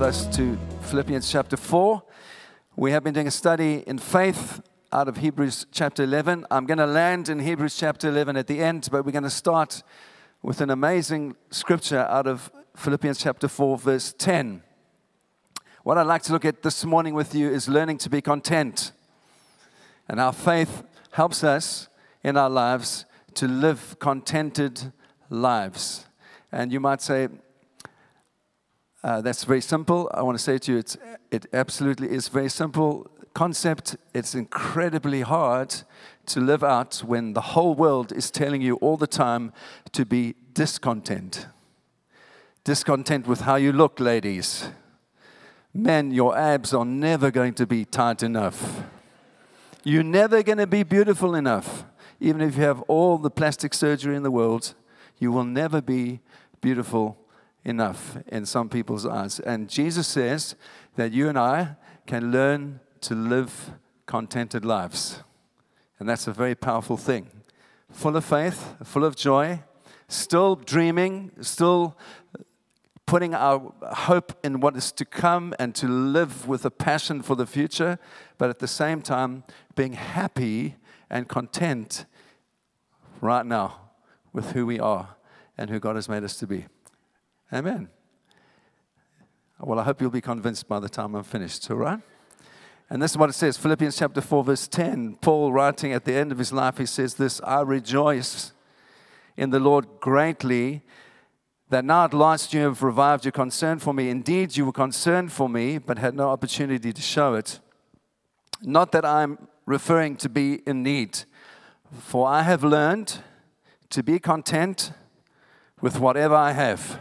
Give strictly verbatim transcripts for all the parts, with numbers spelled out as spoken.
us to Philippians chapter four. We have been doing a study in faith out of Hebrews chapter eleven. I'm going to land in Hebrews chapter eleven at the end, but we're going to start with an amazing scripture out of Philippians chapter four, verse ten. What I'd like to look at this morning with you is learning to be content. And our faith helps us in our lives to live contented lives. And you might say, uh, that's very simple. I want to say to you, it's, it absolutely is very simple concept. It's incredibly hard to live out when the whole world is telling you all the time to be discontent. Discontent with how you look, ladies. Men, your abs are never going to be tight enough. You're never going to be beautiful enough. Even if you have all the plastic surgery in the world, you will never be beautiful enough in some people's eyes. And Jesus says that you and I can learn to live contented lives. And that's a very powerful thing. Full of faith, full of joy, still dreaming, still putting our hope in what is to come and to live with a passion for the future, but at the same time being happy and content right now with who we are and who God has made us to be. Amen. Well, I hope you'll be convinced by the time I'm finished, all right? And this is what it says, Philippians chapter four, verse ten. Paul, writing at the end of his life, he says this, I rejoice in the Lord greatly that now at last you have revived your concern for me. Indeed, you were concerned for me, but had no opportunity to show it. Not that I'm referring to be in need, for I have learned to be content with whatever I have.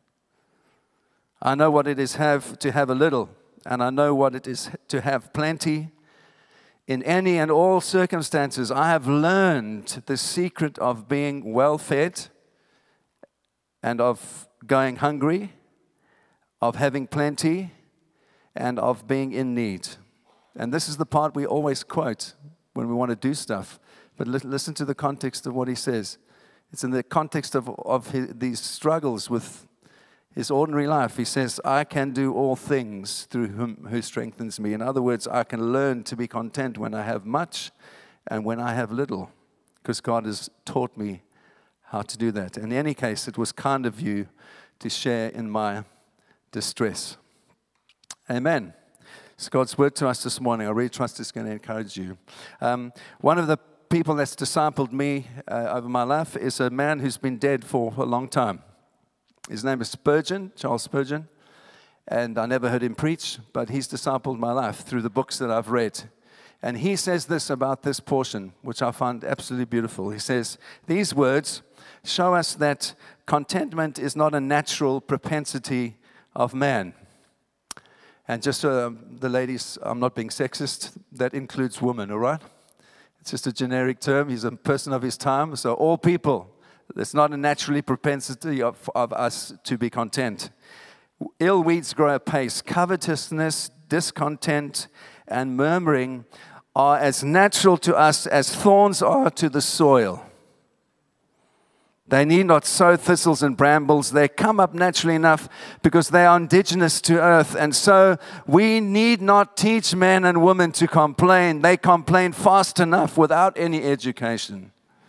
I know what it is have to have a little, and I know what it is to have plenty. In any and all circumstances, I have learned the secret of being well-fed and of going hungry, of having plenty, and of being in need. And this is the part we always quote when we want to do stuff. But listen to the context of what he says. It's in the context of, of his, these struggles with his ordinary life. He says, I can do all things through whom who strengthens me. In other words, I can learn to be content when I have much and when I have little, because God has taught me how to do that. In any case, it was kind of you to share in my distress. Amen. It's God's word to us this morning. I really trust it's going to encourage you. Um, one of the people that's discipled me uh, over my life is a man who's been dead for a long time. His name is Spurgeon, Charles Spurgeon, and I never heard him preach, but he's discipled my life through the books that I've read. And he says this about this portion, which I find absolutely beautiful. He says, these words show us that contentment is not a natural propensity of man. And just so uh, the ladies, I'm not being sexist, that includes women, all right? It's just a generic term. He's a person of his time, so all people. It's not a naturally propensity of, of us to be content. Ill weeds grow apace. Covetousness, discontent, and murmuring are as natural to us as thorns are to the soil. They need not sow thistles and brambles. They come up naturally enough because they are indigenous to earth. And so we need not teach men and women to complain. They complain fast enough without any education.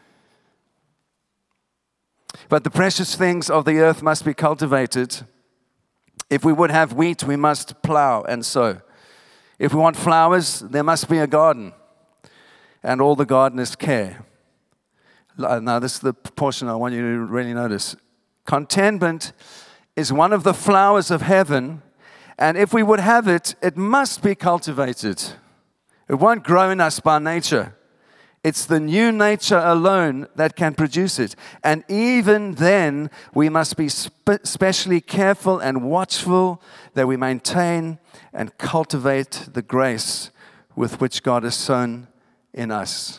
But the precious things of the earth must be cultivated. If we would have wheat, we must plow and sow. If we want flowers, there must be a garden, and all the gardener's care. Now, this is the portion I want you to really notice. Contentment is one of the flowers of heaven, and if we would have it, it must be cultivated. It won't grow in us by nature. It's the new nature alone that can produce it. And even then, we must be spe- specially careful and watchful that we maintain and cultivate the grace with which God has sown in us.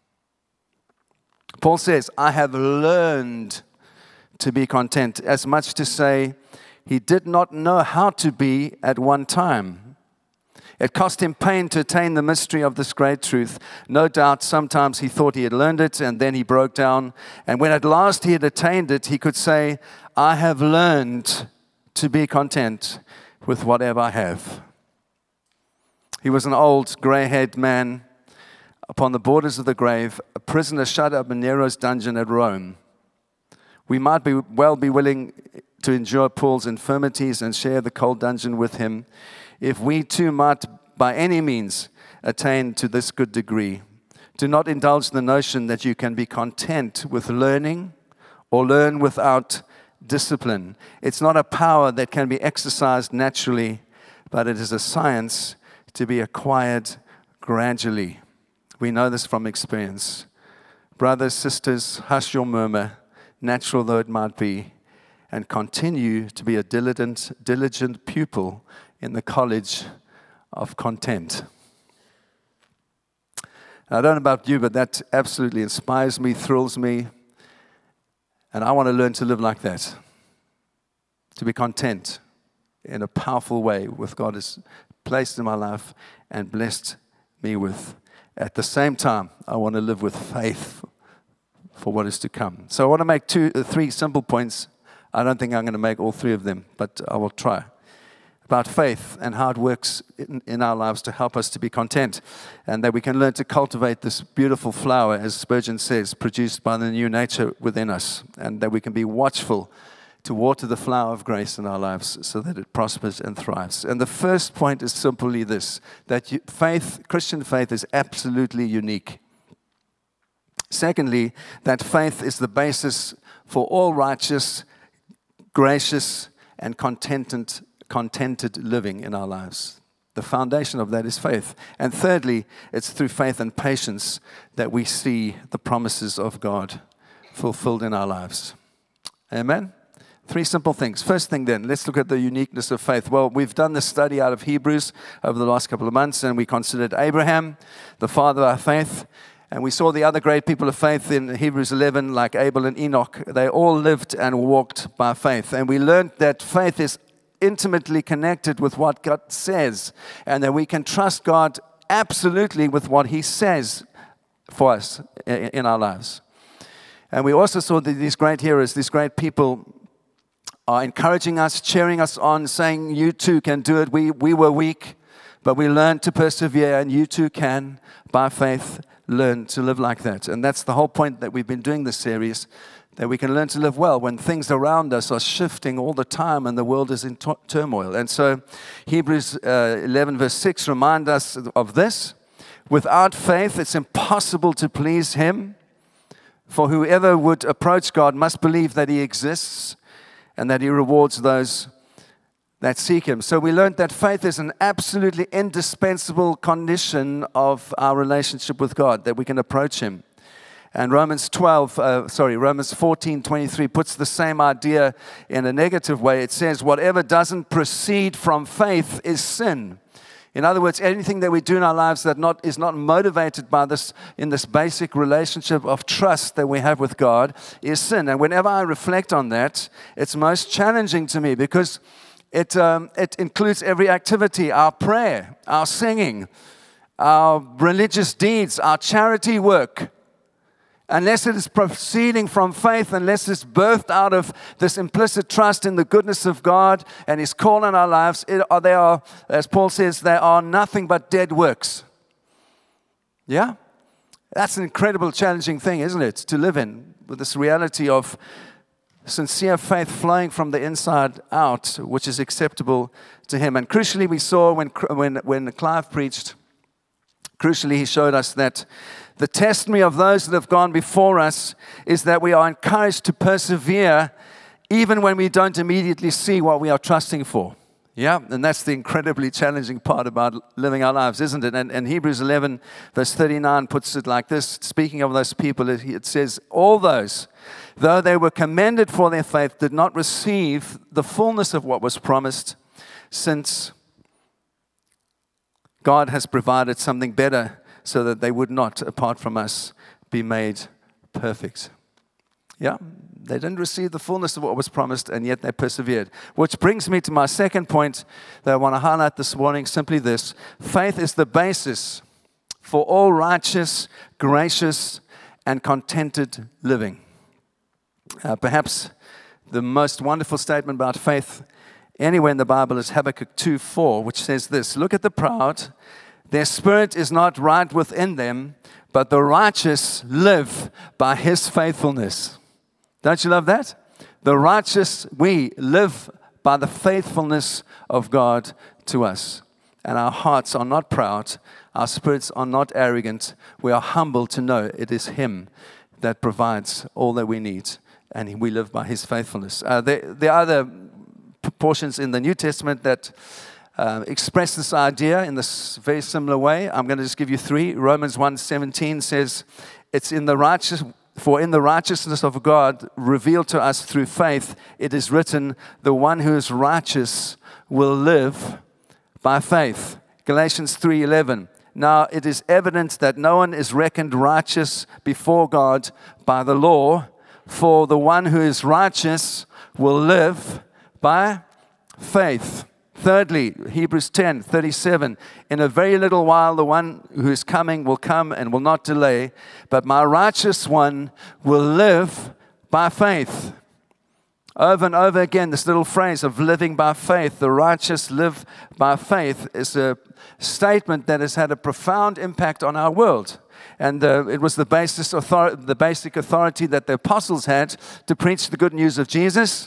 Paul says, I have learned to be content, as much to say he did not know how to be at one time. It cost him pain to attain the mystery of this great truth. No doubt sometimes he thought he had learned it and then he broke down. And when at last he had attained it, he could say, I have learned to be content. with whatever I have. He was an old, grey-haired man upon the borders of the grave, a prisoner shut up in Nero's dungeon at Rome. We might be well be willing to endure Paul's infirmities and share the cold dungeon with him, if we too might by any means attain to this good degree. Do not indulge the notion that you can be content with learning or learn without discipline. It's not a power that can be exercised naturally, but it is a science to be acquired gradually. We know this from experience. Brothers, sisters, hush your murmur, natural though it might be, and continue to be a diligent, diligent pupil in the college of content. I don't know about you, but that absolutely inspires me, thrills me, and I want to learn to live like that, to be content in a powerful way with God has placed in my life and blessed me with. At the same time, I want to live with faith for what is to come. So I want to make two, uh, three simple points. I don't think I'm going to make all three of them, but I will try. About faith and how it works in, in our lives to help us to be content, and that we can learn to cultivate this beautiful flower, as Spurgeon says, produced by the new nature within us, and that we can be watchful to water the flower of grace in our lives so that it prospers and thrives. And the first point is simply this, that you, faith, Christian faith is absolutely unique. Secondly, that faith is the basis for all righteous, gracious, and contented, contented living in our lives. The foundation of that is faith. And thirdly, it's through faith and patience that we see the promises of God fulfilled in our lives. Amen? Three simple things. First thing then, let's look at the uniqueness of faith. Well, we've done this study out of Hebrews over the last couple of months, and we considered Abraham, the father of our faith, and we saw the other great people of faith in Hebrews eleven, like Abel and Enoch. They all lived and walked by faith, and we learned that faith is intimately connected with what God says, and that we can trust God absolutely with what He says for us in our lives. And we also saw that these great heroes, these great people, are encouraging us, cheering us on, saying, you too can do it. We, we were weak, but we learned to persevere, and you too can, by faith, learn to live like that. And that's the whole point that we've been doing this series, that we can learn to live well when things around us are shifting all the time and the world is in t- turmoil. And so Hebrews uh, eleven verse six remind us of this. Without faith, it's impossible to please Him. For whoever would approach God must believe that He exists and that He rewards those that seek Him. So we learned that faith is an absolutely indispensable condition of our relationship with God, that we can approach Him. And Romans twelve, uh, sorry, Romans fourteen twenty-three puts the same idea in a negative way. It says, whatever doesn't proceed from faith is sin. In other words, anything that we do in our lives that not is not motivated by this, in this basic relationship of trust that we have with God, is sin. And whenever I reflect on that, it's most challenging to me because it um, it includes every activity, our prayer, our singing, our religious deeds, our charity work. Unless it is proceeding from faith, unless it's birthed out of this implicit trust in the goodness of God and His call in our lives, it, are, they are, as Paul says, they are nothing but dead works. Yeah? That's an incredible, challenging thing, isn't it, to live in, with this reality of sincere faith flowing from the inside out, which is acceptable to Him. And crucially, we saw when, when, when Clive preached, crucially, he showed us that the testimony of those that have gone before us is that we are encouraged to persevere even when we don't immediately see what we are trusting for. Yeah, and that's the incredibly challenging part about living our lives, isn't it? And, and Hebrews eleven, verse thirty-nine puts it like this. Speaking of those people, it, it says, all those, though they were commended for their faith, did not receive the fullness of what was promised, since God has provided something better, so that they would not, apart from us, be made perfect. Yeah, they didn't receive the fullness of what was promised, and yet they persevered. Which brings me to my second point that I want to highlight this morning, simply this. Faith is the basis for all righteous, gracious, and contented living. Uh, perhaps the most wonderful statement about faith anywhere in the Bible is Habakkuk two four, which says this: look at the proud, their spirit is not right within them, but the righteous live by his faithfulness. Don't you love that? The righteous, we live by the faithfulness of God to us. And our hearts are not proud, our spirits are not arrogant. We are humble to know it is him that provides all that we need, and we live by his faithfulness. Uh, there, there are other portions in the New Testament that uh, express this idea in this very similar way. I'm going to just give you three. Romans one seventeen says, it's in the righteous, for in the righteousness of God revealed to us through faith, it is written, the one who is righteous will live by faith. Galatians three eleven. Now it is evident that no one is reckoned righteous before God by the law, for the one who is righteous will live by faith. Thirdly, Hebrews ten thirty-seven. In a very little while the one who is coming will come and will not delay, but my righteous one will live by faith. Over and over again, this little phrase of living by faith, the righteous live by faith, is a statement that has had a profound impact on our world. And uh, it was the, basis author- the basic authority that the apostles had to preach the good news of Jesus.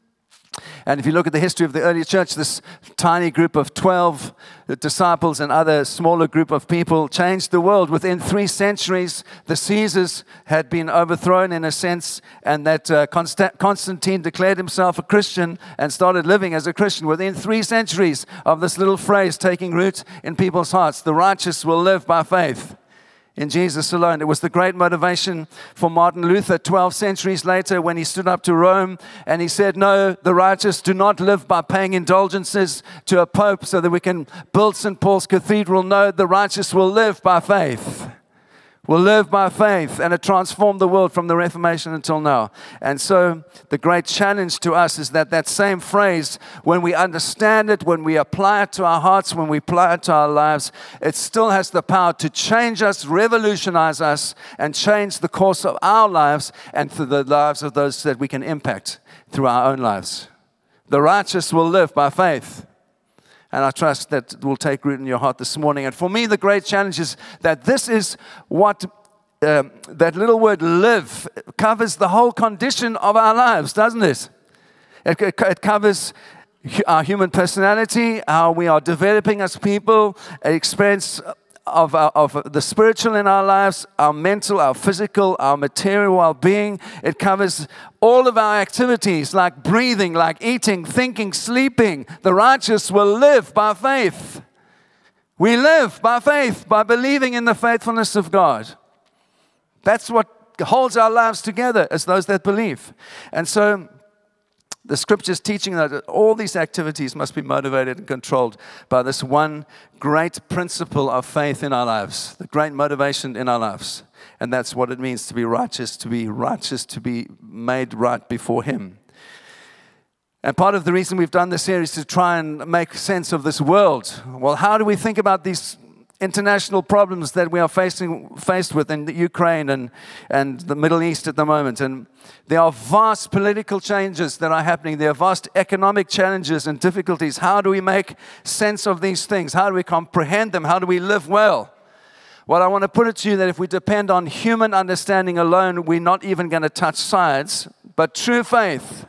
And if you look at the history of the early church, this tiny group of twelve disciples and other smaller group of people changed the world. Within three centuries, the Caesars had been overthrown in a sense, and that uh, Constant- Constantine declared himself a Christian and started living as a Christian. Within three centuries of this little phrase taking root in people's hearts, the righteous will live by faith in Jesus alone. It was the great motivation for Martin Luther twelve centuries later when he stood up to Rome and he said, no, the righteous do not live by paying indulgences to a pope so that we can build Saint Paul's Cathedral. No, the righteous will live by faith. Will live by faith, and it transformed the world from the Reformation until now. And so the great challenge to us is that that same phrase, when we understand it, when we apply it to our hearts, when we apply it to our lives, it still has the power to change us, revolutionize us, and change the course of our lives and for the lives of those that we can impact through our own lives. The righteous will live by faith. And I trust that will take root in your heart this morning. And for me, the great challenge is that this is what um, that little word live covers the whole condition of our lives, doesn't it? It, it, it covers our human personality, how we are developing as people, an experience of, our, of the spiritual in our lives, our mental, our physical, our material well-being. It covers all of our activities like breathing, like eating, thinking, sleeping. The righteous will live by faith. We live by faith, by believing in the faithfulness of God. That's what holds our lives together as those that believe. And so the scripture's teaching that all these activities must be motivated and controlled by this one great principle of faith in our lives, the great motivation in our lives. And that's what it means to be righteous, to be righteous, to be made right before Him. And part of the reason we've done this series is to try and make sense of this world. Well, how do we think about these international problems that we are facing faced with in the Ukraine and, and the Middle East at the moment? And there are vast political changes that are happening. There are vast economic challenges and difficulties. How do we make sense of these things? How do we comprehend them? How do we live well? Well, I want to put it to you that if we depend on human understanding alone, we're not even going to touch science. But true faith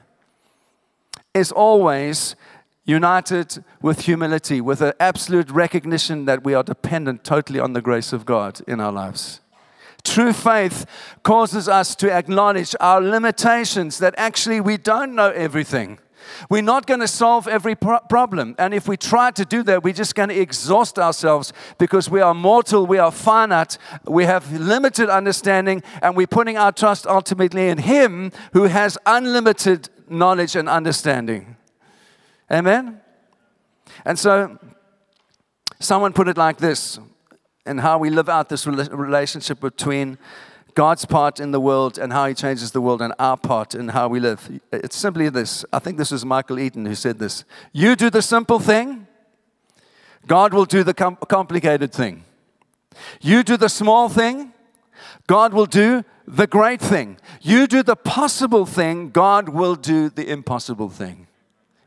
is always united with humility, with an absolute recognition that we are dependent totally on the grace of God in our lives. True faith causes us to acknowledge our limitations, that actually we don't know everything. We're not going to solve every pro- problem. And if we try to do that, we're just going to exhaust ourselves because we are mortal, we are finite, we have limited understanding, and we're putting our trust ultimately in Him who has unlimited knowledge and understanding. Amen? And so, someone put it like this, and how we live out this relationship between God's part in the world and how He changes the world and our part in how we live. It's simply this. I think this was Michael Eaton who said this. You do the simple thing, God will do the com- complicated thing. You do the small thing, God will do the great thing. You do the possible thing, God will do the impossible thing.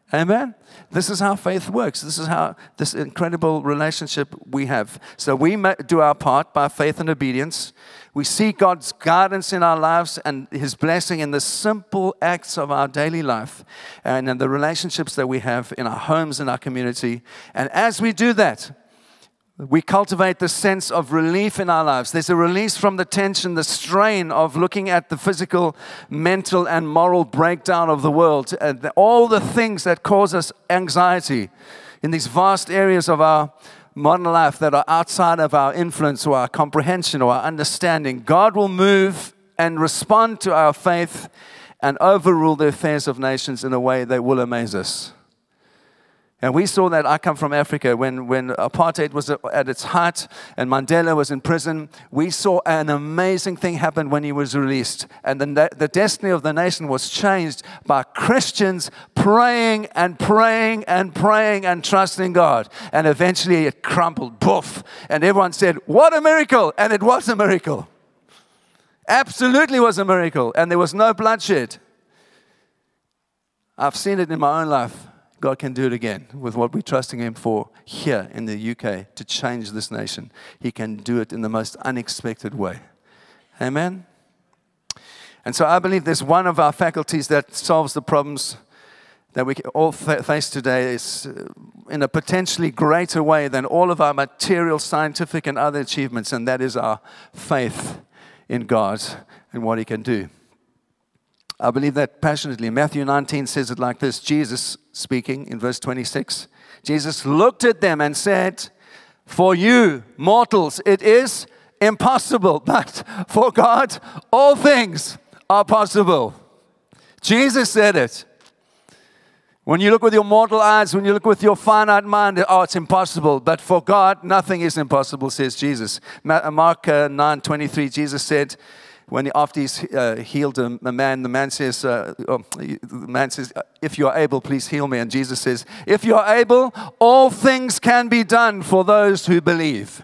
Amen? This is how faith works. This is how this incredible relationship we have. So we do our part by faith and obedience. We seek God's guidance in our lives and His blessing in the simple acts of our daily life and in the relationships that we have in our homes and our community. And as we do that, we cultivate the sense of relief in our lives. There's a release from the tension, the strain of looking at the physical, mental, and moral breakdown of the world, and all the things that cause us anxiety in these vast areas of our modern life that are outside of our influence or our comprehension or our understanding. God will move and respond to our faith and overrule the affairs of nations in a way that will amaze us. And we saw that. I come from Africa. When, when apartheid was at its height and Mandela was in prison, we saw an amazing thing happen when he was released. And the, the destiny of the nation was changed by Christians praying and praying and praying and trusting God. And eventually it crumbled, poof. And everyone said, what a miracle! And it was a miracle. Absolutely was a miracle. And there was no bloodshed. I've seen it in my own life. God can do it again with what we're trusting Him for here in the U K to change this nation. He can do it in the most unexpected way. Amen? And so I believe there's one of our faculties that solves the problems that we all face today is in a potentially greater way than all of our material, scientific, and other achievements, and that is our faith in God and what He can do. I believe that passionately. Matthew nineteen says it like this. Jesus speaking in verse twenty-six. Jesus looked at them and said, for you, mortals, it is impossible, but for God, all things are possible. Jesus said it. When you look with your mortal eyes, when you look with your finite mind, oh, it's impossible. But for God, nothing is impossible, says Jesus. Mark uh, nine twenty-three, Jesus said, when he, after he's uh, healed a, a man, the man says, uh, oh, the man says, if you are able, please heal me. And Jesus says, if you are able, all things can be done for those who believe.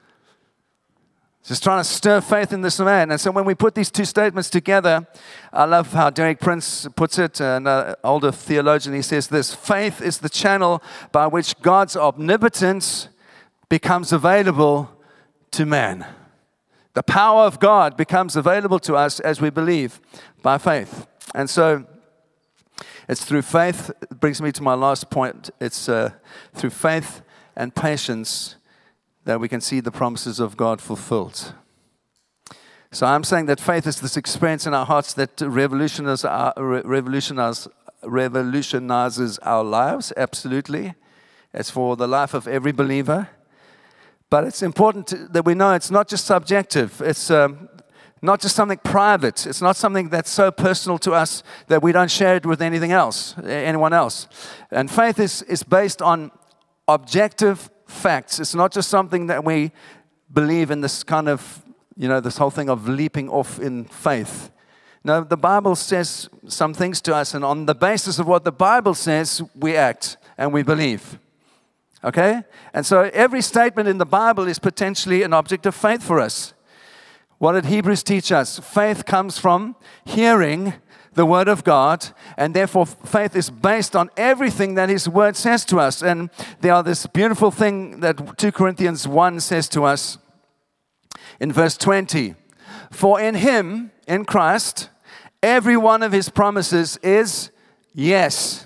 Just trying to stir faith in this man. And so when we put these two statements together, I love how Derek Prince puts it, an uh, older theologian. He says this, faith is the channel by which God's omnipotence becomes available to man. The power of God becomes available to us as we believe by faith. And so it's through faith. It brings me to my last point. It's uh, through faith and patience that we can see the promises of God fulfilled. So I'm saying that faith is this experience in our hearts that revolutionizes our, revolutionizes, revolutionizes our lives, absolutely. It's for the life of every believer. But it's important to, that we know it's not just subjective. It's um, not just something private. It's not something that's so personal to us that we don't share it with anything else, anyone else. And faith is, is based on objective facts. It's not just something that we believe in this kind of, you know, this whole thing of leaping off in faith. No, the Bible says some things to us, and on the basis of what the Bible says, we act and we believe. Okay? And so every statement in the Bible is potentially an object of faith for us. What did Hebrews teach us? Faith comes from hearing the Word of God, and therefore faith is based on everything that His Word says to us. And there are this beautiful thing that Second Corinthians one says to us in verse twenty. For in Him, in Christ, every one of His promises is yes.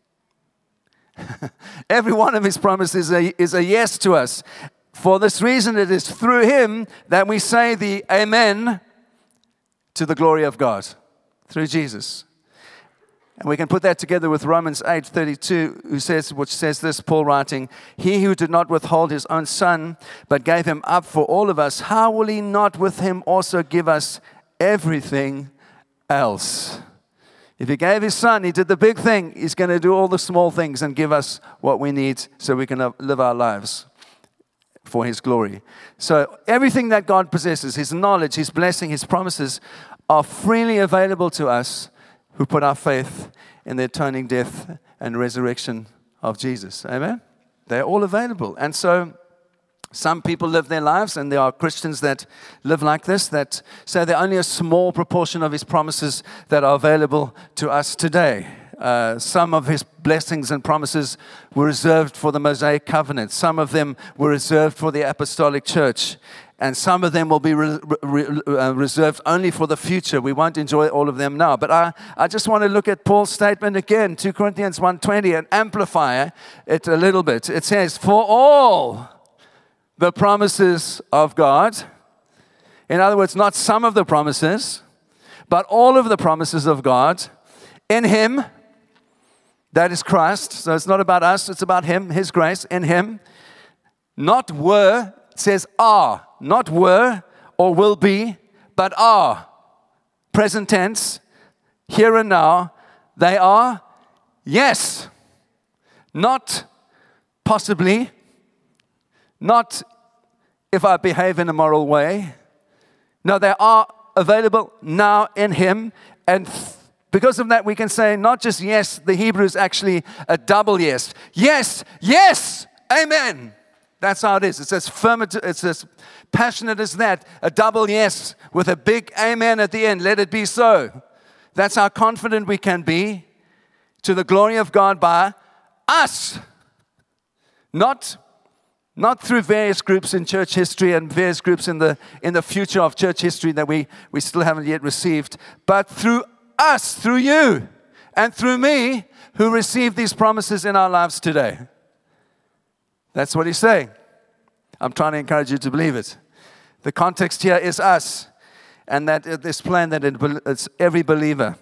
Every one of His promises is a, is a yes to us. For this reason, it is through Him that we say the Amen to the glory of God, through Jesus. And we can put that together with Romans eight thirty-two, who says, which says this, Paul writing, He who did not withhold His own Son, but gave Him up for all of us, how will He not with Him also give us everything else? If He gave His Son, He did the big thing. He's going to do all the small things and give us what we need so we can live our lives for His glory. So everything that God possesses, His knowledge, His blessing, His promises, are freely available to us who put our faith in the atoning death and resurrection of Jesus. Amen? They're all available. And so some people live their lives, and there are Christians that live like this, that say they're only a small proportion of His promises that are available to us today. Uh, some of his blessings and promises were reserved for the Mosaic covenant. Some of them were reserved for the apostolic church. And some of them will be re- re- uh, reserved only for the future. We won't enjoy all of them now. But I, I just want to look at Paul's statement again, Second Corinthians one twenty, and amplify it a little bit. It says, for all the promises of God, in other words, not some of the promises, but all of the promises of God, in Him, that is Christ. So it's not about us, it's about Him, His grace, in Him. Not were, it says are. Not were or will be, but are. Present tense, here and now, they are yes. Not possibly, not if I behave in a moral way. No, they are available now in Him. And because of that, we can say not just yes, the Hebrew is actually a double yes. Yes, yes, amen. That's how it is. It's as affirmative, it's as passionate as that. A double yes with a big amen at the end. Let it be so. That's how confident we can be to the glory of God by us. Not, not through various groups in church history and various groups in the in the future of church history that we, we still haven't yet received, but through us, through you, and through me who receive these promises in our lives today. That's what he's saying. I'm trying to encourage you to believe it. The context here is us. And that this plan that it's every believer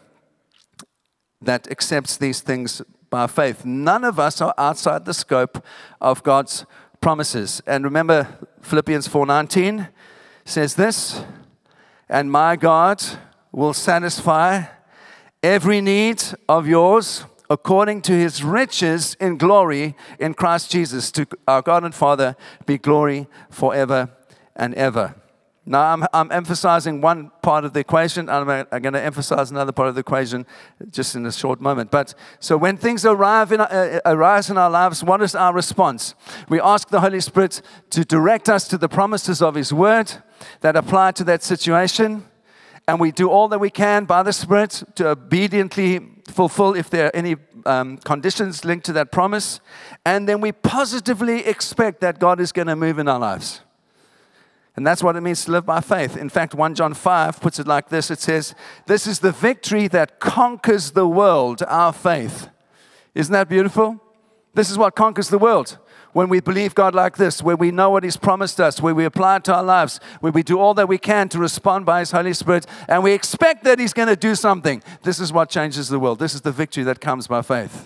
that accepts these things by faith. None of us are outside the scope of God's promises. And remember, Philippians four nineteen says this, and my God will satisfy every need of yours according to His riches in glory in Christ Jesus. To our God and Father be glory forever and ever. Now, I'm, I'm emphasizing one part of the equation. I'm, I'm going to emphasize another part of the equation just in a short moment. But so when things arrive in, uh, arise in our lives, what is our response? We ask the Holy Spirit to direct us to the promises of His Word that apply to that situation. And we do all that we can by the Spirit to obediently fulfill if there are any um, conditions linked to that promise. And then we positively expect that God is going to move in our lives. And that's what it means to live by faith. In fact, First John five puts it like this. It says, this is the victory that conquers the world, our faith. Isn't that beautiful? This is what conquers the world. When we believe God like this, where we know what He's promised us, where we apply it to our lives, where we do all that we can to respond by His Holy Spirit, and we expect that He's going to do something. This is what changes the world. This is the victory that comes by faith.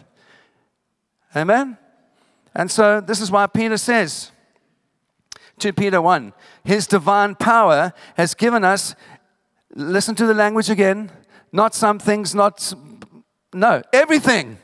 Amen? And so this is why Peter says, Second Peter one, His divine power has given us, listen to the language again, not some things, not, no, everything.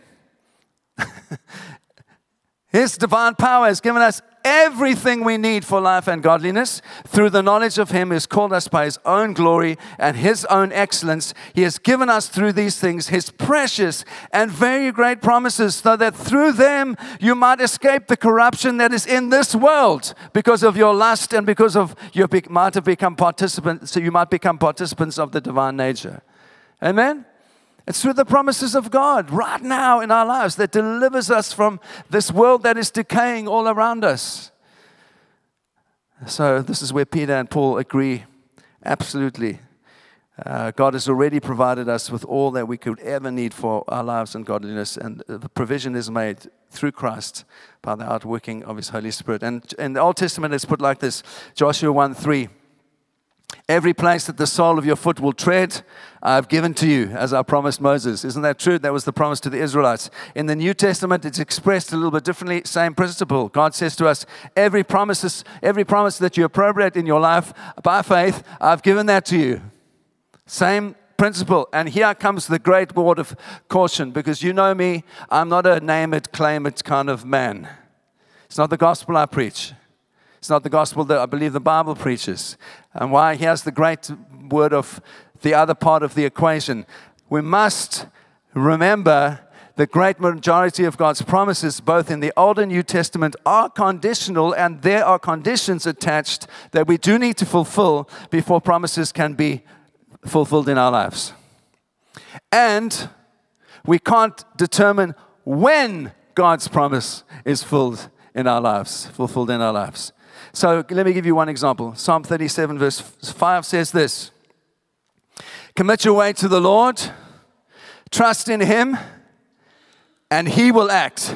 His divine power has given us everything we need for life and godliness through the knowledge of Him who has called us by His own glory and His own excellence. He has given us through these things His precious and very great promises, so that through them you might escape the corruption that is in this world because of your lust and because of you might have become participants, so you might become participants of the divine nature. Amen? It's through the promises of God right now in our lives that delivers us from this world that is decaying all around us. So this is where Peter and Paul agree absolutely. Uh, God has already provided us with all that we could ever need for our lives and godliness, and the provision is made through Christ by the outworking of His Holy Spirit. And in the Old Testament it's put like this, Joshua one three. Every place that the sole of your foot will tread, I've given to you, as I promised Moses. Isn't that true? That was the promise to the Israelites. In the New Testament, it's expressed a little bit differently. Same principle. God says to us, every promise, every promise that you appropriate in your life by faith, I've given that to you. Same principle. And here comes the great word of caution, because you know me, I'm not a name it, claim it kind of man. It's not the gospel I preach. It's not the gospel that I believe the Bible preaches. And why? Here's the great word of the other part of the equation. We must remember the great majority of God's promises, both in the Old and New Testament, are conditional, and there are conditions attached that we do need to fulfill before promises can be fulfilled in our lives. And We can't determine when God's promise is filled in our lives, fulfilled in our lives. So let me give you one example. Psalm thirty-seven verse five says this: commit your way to the Lord, trust in Him, and He will act.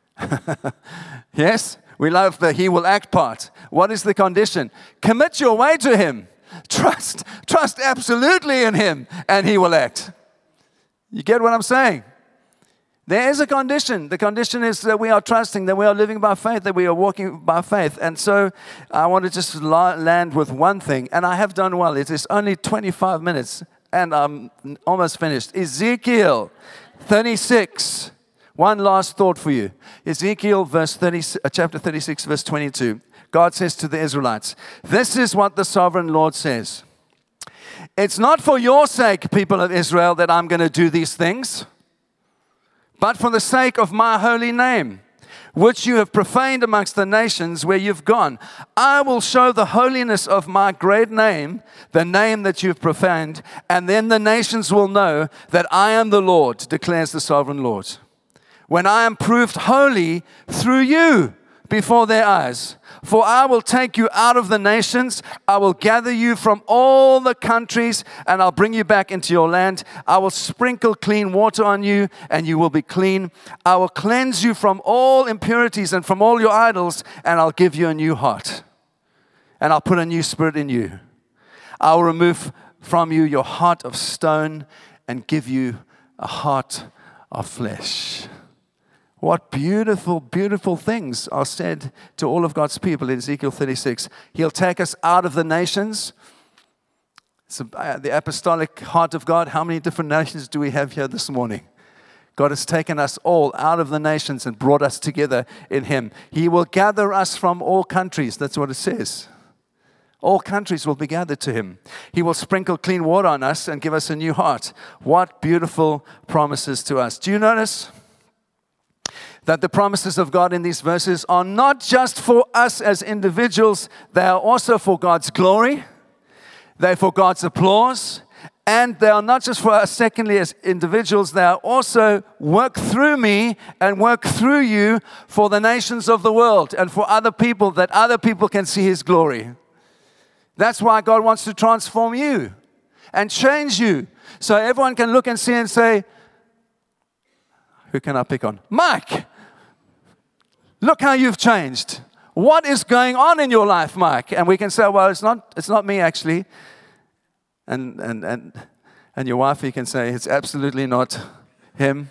Yes, we love the He will act part. What is the condition? Commit your way to Him. Trust, trust absolutely in Him, and He will act. You get what I'm saying? There is a condition. The condition is that we are trusting, that we are living by faith, that we are walking by faith. And so I want to just land with one thing, and I have done well. It is only twenty-five minutes, and I'm almost finished. Ezekiel thirty-six. One last thought for you. Ezekiel verse thirty, chapter thirty-six, verse twenty-two. God says to the Israelites, this is what the sovereign Lord says. It's not for your sake, people of Israel, that I'm going to do these things, but for the sake of my holy name, which you have profaned amongst the nations where you've gone. I will show the holiness of my great name, the name that you've profaned, and then the nations will know that I am the Lord, declares the sovereign Lord. When I am proved holy through you before their eyes. For I will take you out of the nations, I will gather you from all the countries, and I'll bring you back into your land. I will sprinkle clean water on you, and you will be clean. I will cleanse you from all impurities and from all your idols, and I'll give you a new heart. And I'll put a new spirit in you. I will remove from you your heart of stone and give you a heart of flesh. What beautiful, beautiful things are said to all of God's people in Ezekiel thirty-six. He'll take us out of the nations. It's the apostolic heart of God. How many different nations do we have here this morning? God has taken us all out of the nations and brought us together in Him. He will gather us from all countries. That's what it says. All countries will be gathered to Him. He will sprinkle clean water on us and give us a new heart. What beautiful promises to us. Do you notice that the promises of God in these verses are not just for us as individuals, they are also for God's glory, they're for God's applause, and they are not just for us, secondly, as individuals, they are also work through me and work through you for the nations of the world and for other people, that other people can see His glory. That's why God wants to transform you and change you, so everyone can look and see and say, who can I pick on? Mike! Look how you've changed. What is going on in your life, Mike? And we can say, well, it's not it's not me, actually. And and and and your wife, you can say, it's absolutely not him.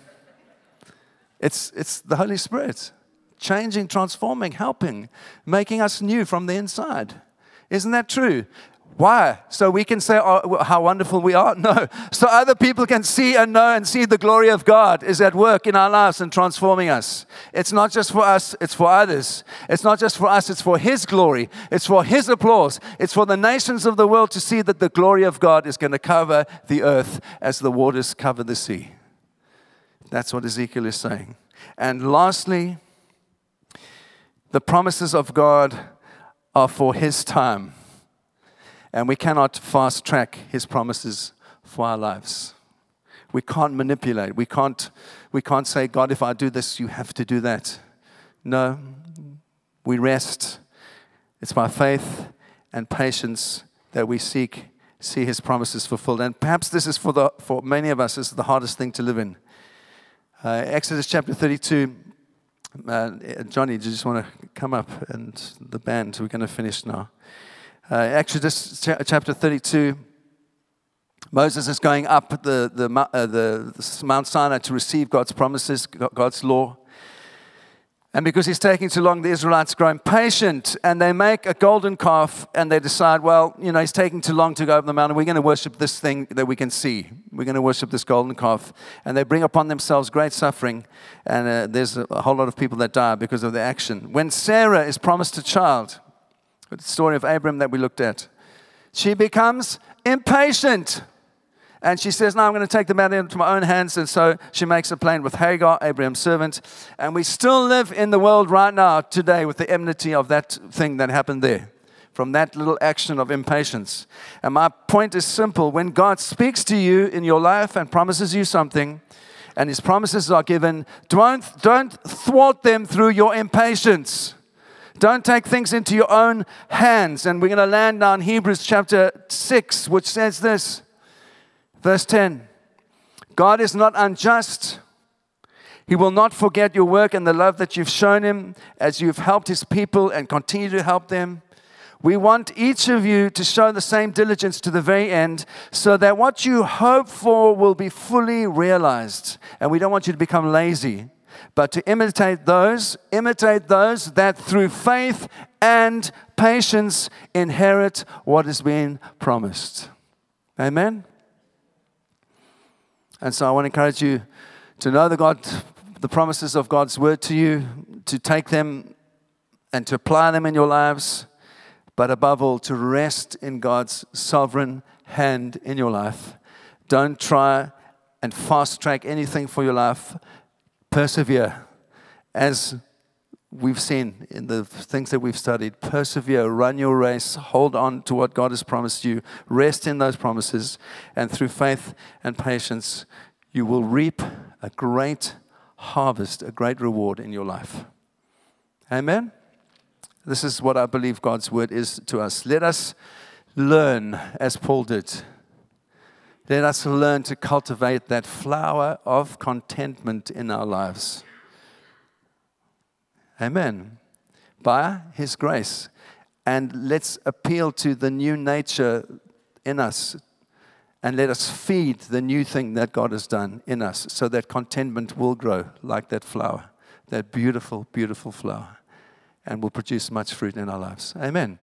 It's it's the Holy Spirit. Changing, transforming, helping, making us new from the inside. Isn't that true? Why? So we can say, oh, how wonderful we are? No. So other people can see and know and see the glory of God is at work in our lives and transforming us. It's not just for us, it's for others. It's not just for us, it's for His glory. It's for His applause. It's for the nations of the world to see that the glory of God is going to cover the earth as the waters cover the sea. That's what Ezekiel is saying. And lastly, the promises of God are for His time. And we cannot fast track His promises for our lives. We can't manipulate. We can't, we can't say, God, if I do this, you have to do that. No, we rest. It's by faith and patience that we seek, see His promises fulfilled. And perhaps this is for the for many of us, this is the hardest thing to live in. Uh, Exodus chapter thirty-two. Uh, Johnny, do you just want to come up? And the band, we're going to finish now. Uh, Exodus ch- chapter thirty-two, Moses is going up the, the, uh, the, the Mount Sinai to receive God's promises, God's law. And because he's taking too long, the Israelites grow impatient, and they make a golden calf, and they decide, well, you know, he's taking too long to go up the mountain. We're going to worship this thing that we can see. We're going to worship this golden calf. And they bring upon themselves great suffering, and uh, there's a whole lot of people that die because of their action. When Sarah is promised a child, the story of Abram that we looked at, she becomes impatient. And she says, no, I'm going to take the matter into my own hands. And so she makes a plan with Hagar, Abraham's servant. And we still live in the world right now, today, with the enmity of that thing that happened there, from that little action of impatience. And my point is simple. When God speaks to you in your life and promises you something, and His promises are given. Don't, don't thwart them through your impatience. Don't take things into your own hands. And we're going to land now in Hebrews chapter six, which says this, verse ten. God is not unjust. He will not forget your work and the love that you've shown Him as you've helped His people and continue to help them. We want each of you to show the same diligence to the very end so that what you hope for will be fully realized. And we don't want you to become lazy, but to imitate those, imitate those that through faith and patience inherit what has been promised. Amen? And so I want to encourage you to know the God, the promises of God's word to you, to take them and to apply them in your lives, but above all, to rest in God's sovereign hand in your life. Don't try and fast-track anything for your life. Persevere. As we've seen in the things that we've studied, persevere, run your race, hold on to what God has promised you, rest in those promises, and through faith and patience, you will reap a great harvest, a great reward in your life. Amen? This is what I believe God's word is to us. Let us learn, as Paul did. Let us learn to cultivate that flower of contentment in our lives. Amen. By His grace. And let's appeal to the new nature in us. And let us feed the new thing that God has done in us so that contentment will grow like that flower, that beautiful, beautiful flower, and will produce much fruit in our lives. Amen.